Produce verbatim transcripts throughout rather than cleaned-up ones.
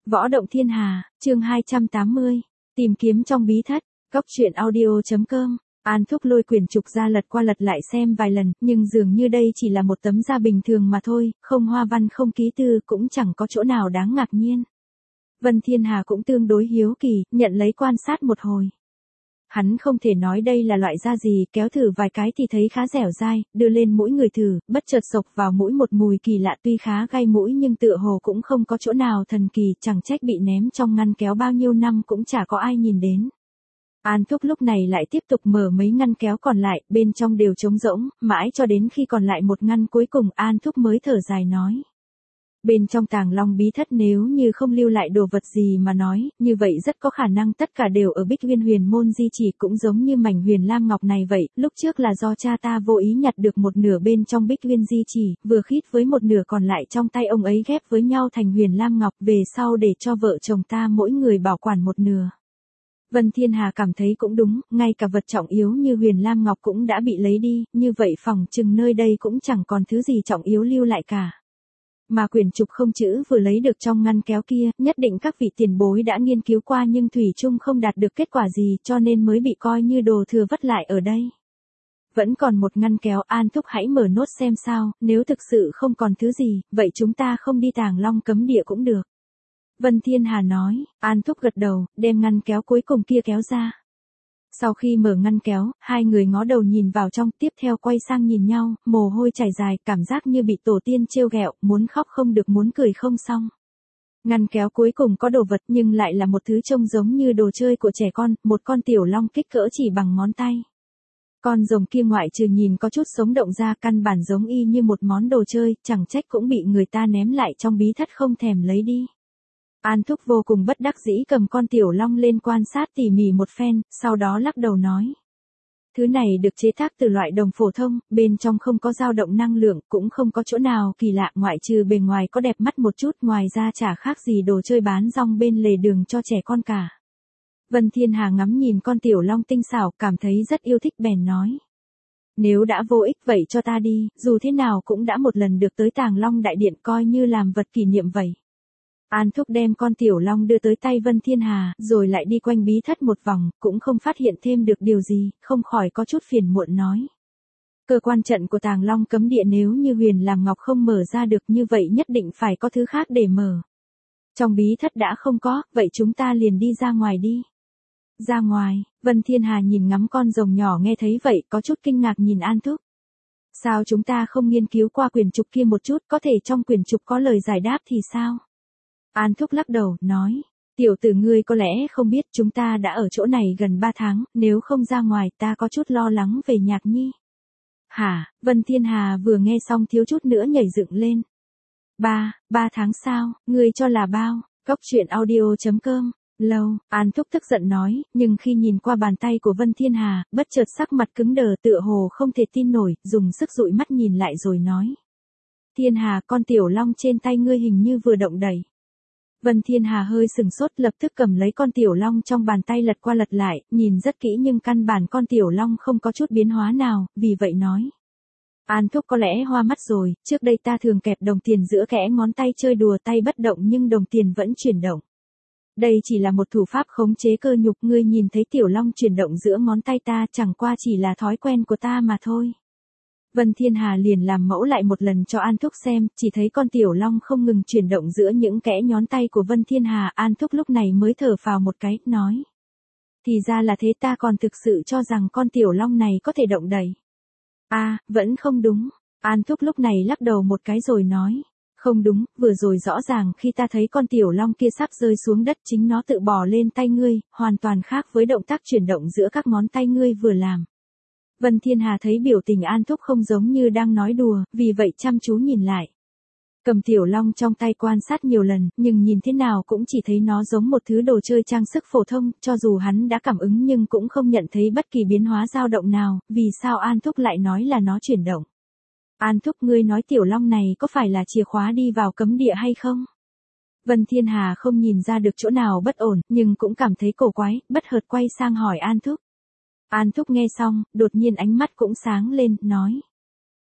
Võ động thiên hà, chương hai trăm tám mươi. Tìm kiếm trong bí thất, góc truyện audio.com. An Thúc lôi quyển trục ra lật qua lật lại xem vài lần, nhưng dường như đây chỉ là một tấm da bình thường mà thôi, không hoa văn không ký tư cũng chẳng có chỗ nào đáng ngạc nhiên. Vân Thiên Hà cũng tương đối hiếu kỳ, nhận lấy quan sát một hồi. Hắn không thể nói đây là loại da gì, kéo thử vài cái thì thấy khá dẻo dai, đưa lên mũi người thử, bất chợt xộc vào mũi một mùi kỳ lạ tuy khá gai mũi nhưng tựa hồ cũng không có chỗ nào thần kỳ, chẳng trách bị ném trong ngăn kéo bao nhiêu năm cũng chả có ai nhìn đến. An Thúc lúc này lại tiếp tục mở mấy ngăn kéo còn lại, bên trong đều trống rỗng, mãi cho đến khi còn lại một ngăn cuối cùng An Thúc mới thở dài nói. Bên trong Tàng Long bí thất nếu như không lưu lại đồ vật gì mà nói, như vậy rất có khả năng tất cả đều ở Bích Uyên Huyền Môn di chỉ cũng giống như mảnh huyền lam ngọc này vậy, lúc trước là do cha ta vô ý nhặt được một nửa bên trong Bích Uyên di chỉ, vừa khít với một nửa còn lại trong tay ông ấy ghép với nhau thành huyền lam ngọc về sau để cho vợ chồng ta mỗi người bảo quản một nửa. Vân Thiên Hà cảm thấy cũng đúng, ngay cả vật trọng yếu như huyền lam ngọc cũng đã bị lấy đi, như vậy phòng chừng nơi đây cũng chẳng còn thứ gì trọng yếu lưu lại cả. Mà quyển trục không chữ vừa lấy được trong ngăn kéo kia, nhất định các vị tiền bối đã nghiên cứu qua nhưng thủy chung không đạt được kết quả gì cho nên mới bị coi như đồ thừa vất lại ở đây. Vẫn còn một ngăn kéo, An Thúc hãy mở nốt xem sao, nếu thực sự không còn thứ gì, vậy chúng ta không đi Tàng Long cấm địa cũng được. Vân Thiên Hà nói, An Thúc gật đầu, đem ngăn kéo cuối cùng kia kéo ra. Sau khi mở ngăn kéo, hai người ngó đầu nhìn vào trong, tiếp theo quay sang nhìn nhau, mồ hôi chảy dài, cảm giác như bị tổ tiên trêu ghẹo, muốn khóc không được muốn cười không xong. Ngăn kéo cuối cùng có đồ vật nhưng lại là một thứ trông giống như đồ chơi của trẻ con, một con tiểu long kích cỡ chỉ bằng ngón tay. Con rồng kia ngoại trừ nhìn có chút sống động ra căn bản giống y như một món đồ chơi, chẳng trách cũng bị người ta ném lại trong bí thất không thèm lấy đi. An Thúc vô cùng bất đắc dĩ cầm con tiểu long lên quan sát tỉ mỉ một phen, sau đó lắc đầu nói. Thứ này được chế tác từ loại đồng phổ thông, bên trong không có dao động năng lượng, cũng không có chỗ nào kỳ lạ ngoại trừ bề ngoài có đẹp mắt một chút, ngoài ra chả khác gì đồ chơi bán rong bên lề đường cho trẻ con cả. Vân Thiên Hà ngắm nhìn con tiểu long tinh xảo, cảm thấy rất yêu thích bèn nói. Nếu đã vô ích vậy cho ta đi, dù thế nào cũng đã một lần được tới Tàng Long đại điện coi như làm vật kỷ niệm vậy. An Thúc đem con tiểu long đưa tới tay Vân Thiên Hà, rồi lại đi quanh bí thất một vòng, cũng không phát hiện thêm được điều gì, không khỏi có chút phiền muộn nói. Cơ quan trận của Tàng Long cấm địa nếu như huyền làm ngọc không mở ra được như vậy nhất định phải có thứ khác để mở. Trong bí thất đã không có, vậy chúng ta liền đi ra ngoài đi. Ra ngoài, Vân Thiên Hà nhìn ngắm con rồng nhỏ nghe thấy vậy có chút kinh ngạc nhìn An Thúc. Sao chúng ta không nghiên cứu qua quyển trục kia một chút, có thể trong quyển trục có lời giải đáp thì sao? An Thúc lắc đầu, nói, tiểu tử ngươi có lẽ không biết chúng ta đã ở chỗ này gần ba tháng, nếu không ra ngoài ta có chút lo lắng về Nhạc Nhi. Hả, Vân Thiên Hà vừa nghe xong thiếu chút nữa nhảy dựng lên. Ba, ba tháng sao, ngươi cho là bao, góc truyện audio.com, lâu, An Thúc tức giận nói, nhưng khi nhìn qua bàn tay của Vân Thiên Hà, bất chợt sắc mặt cứng đờ tựa hồ không thể tin nổi, dùng sức dụi mắt nhìn lại rồi nói. Thiên Hà, con tiểu long trên tay ngươi hình như vừa động đẩy. Vân Thiên Hà hơi sừng sốt lập tức cầm lấy con tiểu long trong bàn tay lật qua lật lại, nhìn rất kỹ nhưng căn bản con tiểu long không có chút biến hóa nào, vì vậy nói. An Thúc có lẽ hoa mắt rồi, trước đây ta thường kẹp đồng tiền giữa kẽ ngón tay chơi đùa tay bất động nhưng đồng tiền vẫn chuyển động. Đây chỉ là một thủ pháp khống chế cơ nhục, ngươi nhìn thấy tiểu long chuyển động giữa ngón tay ta chẳng qua chỉ là thói quen của ta mà thôi. Vân Thiên Hà liền làm mẫu lại một lần cho An Thúc xem, chỉ thấy con tiểu long không ngừng chuyển động giữa những kẽ nhón tay của Vân Thiên Hà, An Thúc lúc này mới thở phào một cái, nói. Thì ra là thế, ta còn thực sự cho rằng con tiểu long này có thể động đẩy. À, vẫn không đúng. An Thúc lúc này lắc đầu một cái rồi nói. Không đúng, vừa rồi rõ ràng khi ta thấy con tiểu long kia sắp rơi xuống đất chính nó tự bò lên tay ngươi, hoàn toàn khác với động tác chuyển động giữa các ngón tay ngươi vừa làm. Vân Thiên Hà thấy biểu tình An Thúc không giống như đang nói đùa, vì vậy chăm chú nhìn lại. Cầm tiểu long trong tay quan sát nhiều lần, nhưng nhìn thế nào cũng chỉ thấy nó giống một thứ đồ chơi trang sức phổ thông, cho dù hắn đã cảm ứng nhưng cũng không nhận thấy bất kỳ biến hóa dao động nào, vì sao An Thúc lại nói là nó chuyển động. An Thúc, ngươi nói tiểu long này có phải là chìa khóa đi vào cấm địa hay không? Vân Thiên Hà không nhìn ra được chỗ nào bất ổn, nhưng cũng cảm thấy cổ quái, bất chợt quay sang hỏi An Thúc. An Thúc nghe xong, đột nhiên ánh mắt cũng sáng lên, nói.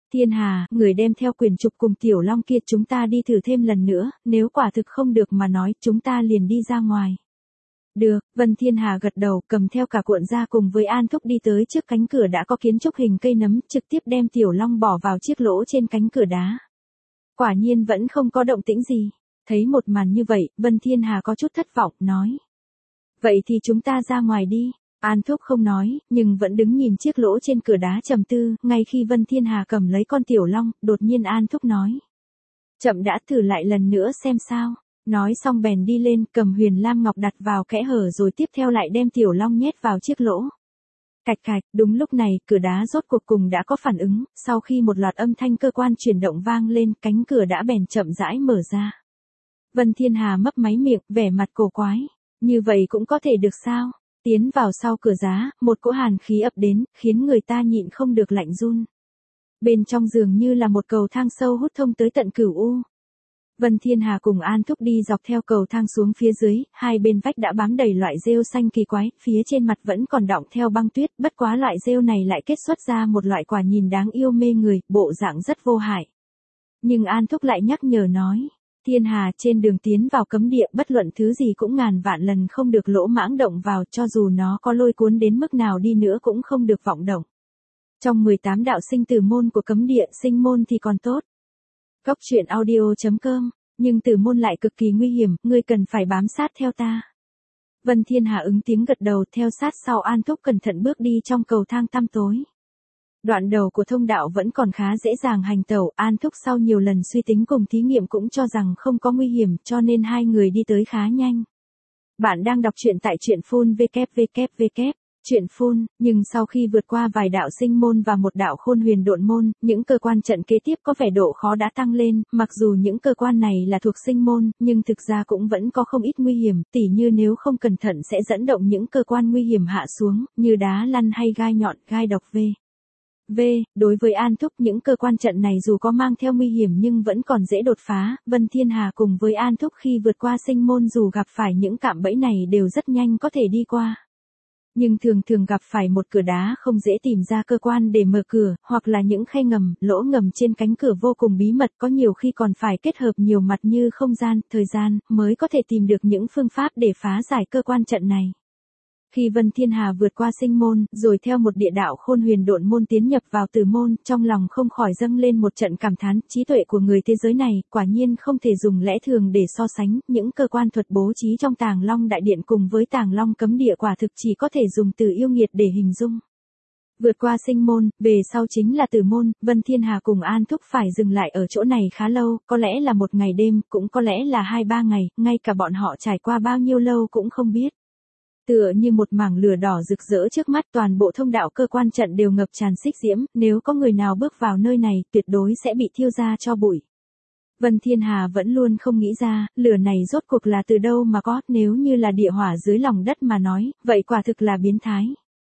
Thiên Hà, người đem theo quyển trục cùng Tiểu Long kia chúng ta đi thử thêm lần nữa, nếu quả thực không được mà nói chúng ta liền đi ra ngoài. Được, Vân Thiên Hà gật đầu, cầm theo cả cuộn ra cùng với An Thúc đi tới trước cánh cửa đã có kiến trúc hình cây nấm, trực tiếp đem Tiểu Long bỏ vào chiếc lỗ trên cánh cửa đá. Quả nhiên vẫn không có động tĩnh gì. Thấy một màn như vậy, Vân Thiên Hà có chút thất vọng, nói. Vậy thì chúng ta ra ngoài đi. An Thúc không nói, nhưng vẫn đứng nhìn chiếc lỗ trên cửa đá trầm tư, ngay khi Vân Thiên Hà cầm lấy con Tiểu Long, đột nhiên An Thúc nói. Chậm đã, thử lại lần nữa xem sao. Nói xong bèn đi lên, cầm Huyền Lam Ngọc đặt vào kẽ hở rồi tiếp theo lại đem Tiểu Long nhét vào chiếc lỗ. Cạch cạch, đúng lúc này, cửa đá rốt cuộc cùng đã có phản ứng, sau khi một loạt âm thanh cơ quan chuyển động vang lên, cánh cửa đã bèn chậm rãi mở ra. Vân Thiên Hà mấp máy miệng, vẻ mặt cổ quái. Như vậy cũng có thể được sao? Tiến vào sau cửa giá, một cỗ hàn khí ập đến, khiến người ta nhịn không được lạnh run. Bên trong dường như là một cầu thang sâu hút thông tới tận cửu u. Vân Thiên Hà cùng An Thúc đi dọc theo cầu thang xuống phía dưới, hai bên vách đã bám đầy loại rêu xanh kỳ quái, phía trên mặt vẫn còn đọng theo băng tuyết, bất quá loại rêu này lại kết xuất ra một loại quả nhìn đáng yêu mê người, bộ dạng rất vô hại. Nhưng An Thúc lại nhắc nhở nói, Thiên Hà, trên đường tiến vào cấm địa bất luận thứ gì cũng ngàn vạn lần không được lỗ mãng động vào, cho dù nó có lôi cuốn đến mức nào đi nữa cũng không được vọng động. Trong mười tám đạo sinh tử môn của cấm địa, sinh môn thì còn tốt. Cốc truyện audio chấm com, nhưng tử môn lại cực kỳ nguy hiểm, ngươi cần phải bám sát theo ta. Vân Thiên Hà ứng tiếng gật đầu, theo sát sau An Thúc cẩn thận bước đi trong cầu thang tăm tối. Đoạn đầu của thông đạo vẫn còn khá dễ dàng hành tẩu, An Thúc sau nhiều lần suy tính cùng thí nghiệm cũng cho rằng không có nguy hiểm, cho nên hai người đi tới khá nhanh. Bạn đang đọc truyện tại truyện phun vê kép vê kép vê kép. Chuyện phun, nhưng sau khi vượt qua vài đạo sinh môn và một đạo khôn huyền độn môn, những cơ quan trận kế tiếp có vẻ độ khó đã tăng lên, mặc dù những cơ quan này là thuộc sinh môn, nhưng thực ra cũng vẫn có không ít nguy hiểm, tỉ như nếu không cẩn thận sẽ dẫn động những cơ quan nguy hiểm hạ xuống, như đá lăn hay gai nhọn, gai độc v. V, đối với An Thúc những cơ quan trận này dù có mang theo nguy hiểm nhưng vẫn còn dễ đột phá, Vân Thiên Hà cùng với An Thúc khi vượt qua sinh môn dù gặp phải những cạm bẫy này đều rất nhanh có thể đi qua. Nhưng thường thường gặp phải một cửa đá không dễ tìm ra cơ quan để mở cửa, hoặc là những khe ngầm, lỗ ngầm trên cánh cửa vô cùng bí mật, có nhiều khi còn phải kết hợp nhiều mặt như không gian, thời gian, mới có thể tìm được những phương pháp để phá giải cơ quan trận này. Khi Vân Thiên Hà vượt qua sinh môn, rồi theo một địa đạo khôn huyền độn môn tiến nhập vào tử môn, trong lòng không khỏi dâng lên một trận cảm thán, trí tuệ của người thế giới này, quả nhiên không thể dùng lẽ thường để so sánh, những cơ quan thuật bố trí trong Tàng Long Đại Điện cùng với Tàng Long Cấm Địa quả thực chỉ có thể dùng từ yêu nghiệt để hình dung. Vượt qua sinh môn, về sau chính là tử môn, Vân Thiên Hà cùng An Thúc phải dừng lại ở chỗ này khá lâu, có lẽ là một ngày đêm, cũng có lẽ là hai ba ngày, ngay cả bọn họ trải qua bao nhiêu lâu cũng không biết. Tựa như một mảng lửa đỏ rực rỡ trước mắt, toàn bộ thông đạo cơ quan trận đều ngập tràn xích diễm, nếu có người nào bước vào nơi này, tuyệt đối sẽ bị thiêu ra cho bụi. Vân Thiên Hà vẫn luôn không nghĩ ra, lửa này rốt cuộc là từ đâu mà có, nếu như là địa hỏa dưới lòng đất mà nói, vậy quả thực là biến thái.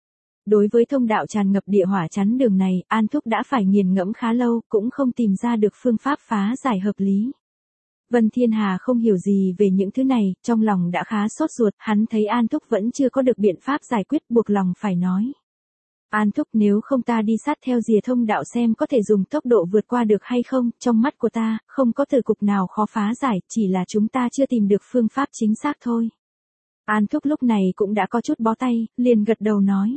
Đối với thông đạo tràn ngập địa hỏa chắn đường này, An Thúc đã phải nghiền ngẫm khá lâu, cũng không tìm ra được phương pháp phá giải hợp lý. Vân Thiên Hà không hiểu gì về những thứ này, trong lòng đã khá sốt ruột, hắn thấy An Thúc vẫn chưa có được biện pháp giải quyết, buộc lòng phải nói. An Thúc, nếu không ta đi sát theo rìa thông đạo xem có thể dùng tốc độ vượt qua được hay không, trong mắt của ta, không có tử cục nào khó phá giải, chỉ là chúng ta chưa tìm được phương pháp chính xác thôi. An Thúc lúc này cũng đã có chút bó tay, liền gật đầu nói.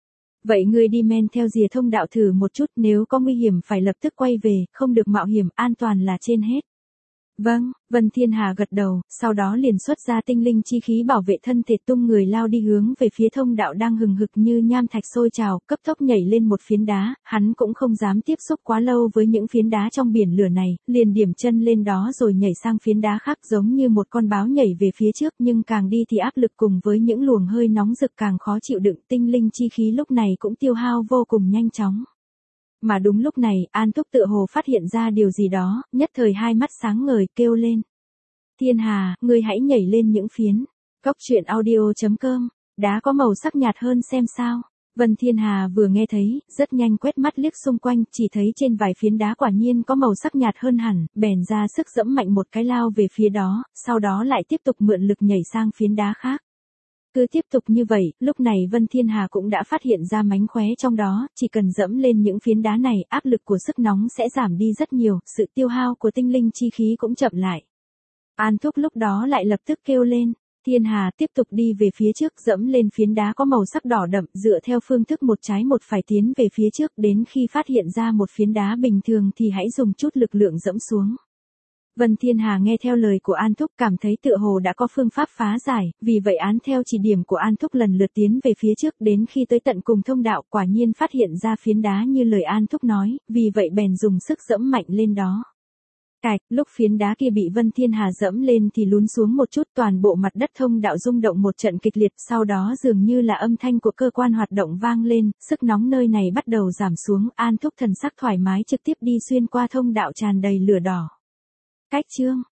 Vậy ngươi đi men theo rìa thông đạo thử một chút, nếu có nguy hiểm phải lập tức quay về, không được mạo hiểm, an toàn là trên hết. Vâng, Vân Thiên Hà gật đầu, sau đó liền xuất ra tinh linh chi khí bảo vệ thân thể, tung người lao đi hướng về phía thông đạo đang hừng hực như nham thạch sôi trào, cấp tốc nhảy lên một phiến đá, hắn cũng không dám tiếp xúc quá lâu với những phiến đá trong biển lửa này, liền điểm chân lên đó rồi nhảy sang phiến đá khác, giống như một con báo nhảy về phía trước, nhưng càng đi thì áp lực cùng với những luồng hơi nóng rực càng khó chịu đựng, tinh linh chi khí lúc này cũng tiêu hao vô cùng nhanh chóng. Mà đúng lúc này, An Thúc tự hồ phát hiện ra điều gì đó, nhất thời hai mắt sáng ngời, kêu lên. Thiên Hà, ngươi hãy nhảy lên những phiến. Cốc truyện audio chấm com, đá có màu sắc nhạt hơn xem sao. Vân Thiên Hà vừa nghe thấy, rất nhanh quét mắt liếc xung quanh, chỉ thấy trên vài phiến đá quả nhiên có màu sắc nhạt hơn hẳn, bèn ra sức dẫm mạnh một cái lao về phía đó, sau đó lại tiếp tục mượn lực nhảy sang phiến đá khác. Cứ tiếp tục như vậy, lúc này Vân Thiên Hà cũng đã phát hiện ra mánh khóe trong đó, chỉ cần dẫm lên những phiến đá này, áp lực của sức nóng sẽ giảm đi rất nhiều, sự tiêu hao của tinh linh chi khí cũng chậm lại. An Thúc lúc đó lại lập tức kêu lên. Thiên Hà tiếp tục đi về phía trước, dẫm lên phiến đá có màu sắc đỏ đậm, dựa theo phương thức một trái một phải tiến về phía trước, đến khi phát hiện ra một phiến đá bình thường thì hãy dùng chút lực lượng dẫm xuống. Vân Thiên Hà nghe theo lời của An Thúc, cảm thấy tựa hồ đã có phương pháp phá giải, vì vậy án theo chỉ điểm của An Thúc lần lượt tiến về phía trước, đến khi tới tận cùng thông đạo, quả nhiên phát hiện ra phiến đá như lời An Thúc nói, vì vậy bèn dùng sức dẫm mạnh lên đó. Cạch, lúc phiến đá kia bị Vân Thiên Hà dẫm lên thì lún xuống một chút, toàn bộ mặt đất thông đạo rung động một trận kịch liệt, sau đó dường như là âm thanh của cơ quan hoạt động vang lên, sức nóng nơi này bắt đầu giảm xuống, An Thúc thần sắc thoải mái trực tiếp đi xuyên qua thông đạo tràn đầy lửa đỏ. Cách chương